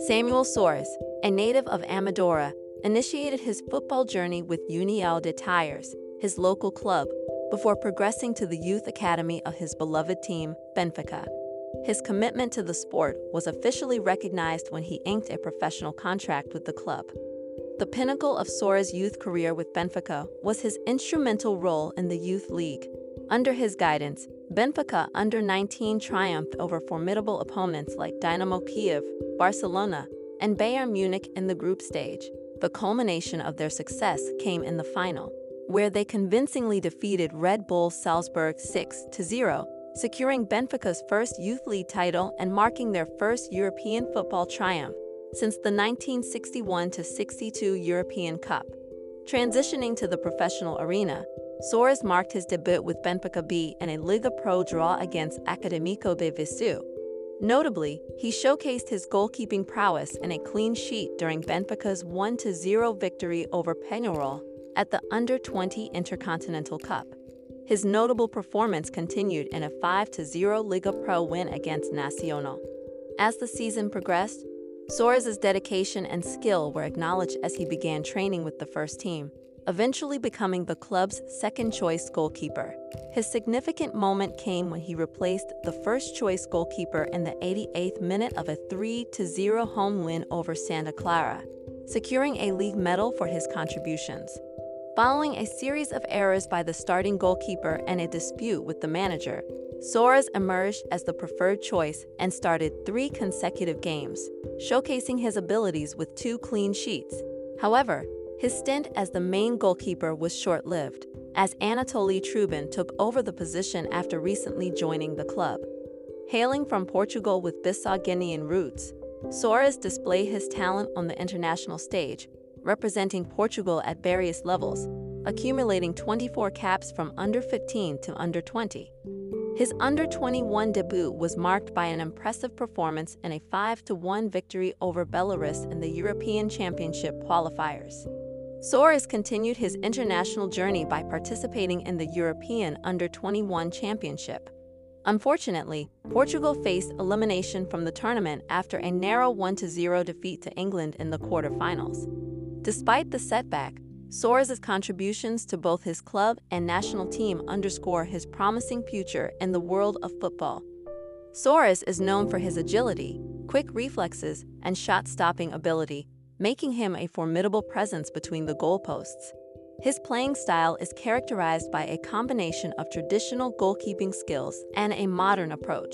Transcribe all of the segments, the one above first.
Samuel Soares, a native of Amadora, initiated his football journey with União de Tires, his local club, before progressing to the youth academy of his beloved team, Benfica. His commitment to the sport was officially recognized when he inked a professional contract with the club. The pinnacle of Soares' youth career with Benfica was his instrumental role in the Youth League. Under his guidance, Benfica under-19 triumphed over formidable opponents like Dynamo Kyiv, Barcelona, and Bayern Munich in the group stage. The culmination of their success came in the final, where they convincingly defeated Red Bull Salzburg 6-0, securing Benfica's first Youth League title and marking their first European football triumph since the 1961-62 European Cup. Transitioning to the professional arena, Soares marked his debut with Benfica B in a Liga Pro draw against Académico de Viseu. Notably, he showcased his goalkeeping prowess in a clean sheet during Benfica's 1-0 victory over Peñarol at the Under-20 Intercontinental Cup. His notable performance continued in a 5-0 Liga Pro win against Nacional. As the season progressed, Soares' dedication and skill were acknowledged as he began training with the first team, eventually becoming the club's second-choice goalkeeper. His significant moment came when he replaced the first-choice goalkeeper in the 88th minute of a 3-0 home win over Santa Clara, securing a league medal for his contributions. Following a series of errors by the starting goalkeeper and a dispute with the manager, Soares emerged as the preferred choice and started 3 consecutive games, showcasing his abilities with 2 clean sheets. However, his stint as the main goalkeeper was short-lived, as Anatoly Trubin took over the position after recently joining the club. Hailing from Portugal with Bissau-Guinean roots, Soares displayed his talent on the international stage, representing Portugal at various levels, accumulating 24 caps from under-15 to under-20. His under-21 debut was marked by an impressive performance in a 5-1 victory over Belarus in the European Championship qualifiers. Soares continued his international journey by participating in the European Under-21 Championship. Unfortunately, Portugal faced elimination from the tournament after a narrow 1-0 defeat to England in the quarterfinals. Despite the setback, Soares' contributions to both his club and national team underscore his promising future in the world of football. Soares is known for his agility, quick reflexes, and shot-stopping ability, making him a formidable presence between the goalposts. His playing style is characterized by a combination of traditional goalkeeping skills and a modern approach.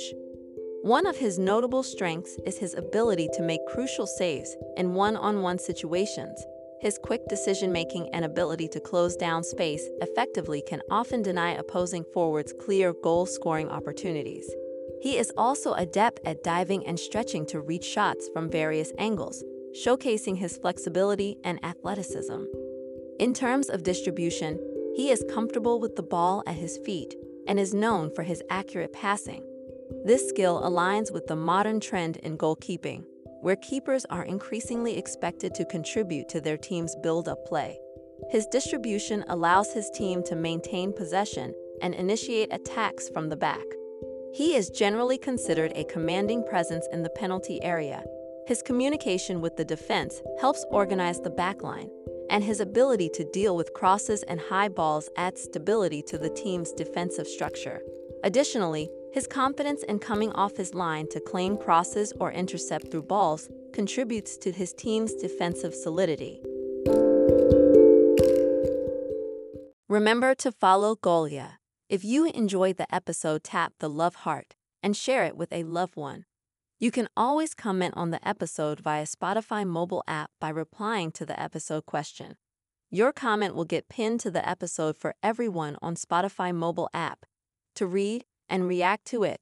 One of his notable strengths is his ability to make crucial saves in one-on-one situations. His quick decision-making and ability to close down space effectively can often deny opposing forwards clear goal-scoring opportunities. He is also adept at diving and stretching to reach shots from various angles, showcasing his flexibility and athleticism. In terms of distribution, he is comfortable with the ball at his feet and is known for his accurate passing. This skill aligns with the modern trend in goalkeeping, where keepers are increasingly expected to contribute to their team's build-up play. His distribution allows his team to maintain possession and initiate attacks from the back. He is generally considered a commanding presence in the penalty area. His communication with the defense helps organize the backline, and his ability to deal with crosses and high balls adds stability to the team's defensive structure. Additionally, his confidence in coming off his line to claim crosses or intercept through balls contributes to his team's defensive solidity. Remember to follow Golia. If you enjoyed the episode, tap the love heart and share it with a loved one. You can always comment on the episode via Spotify mobile app by replying to the episode question. Your comment will get pinned to the episode for everyone on Spotify mobile app to read and react to it.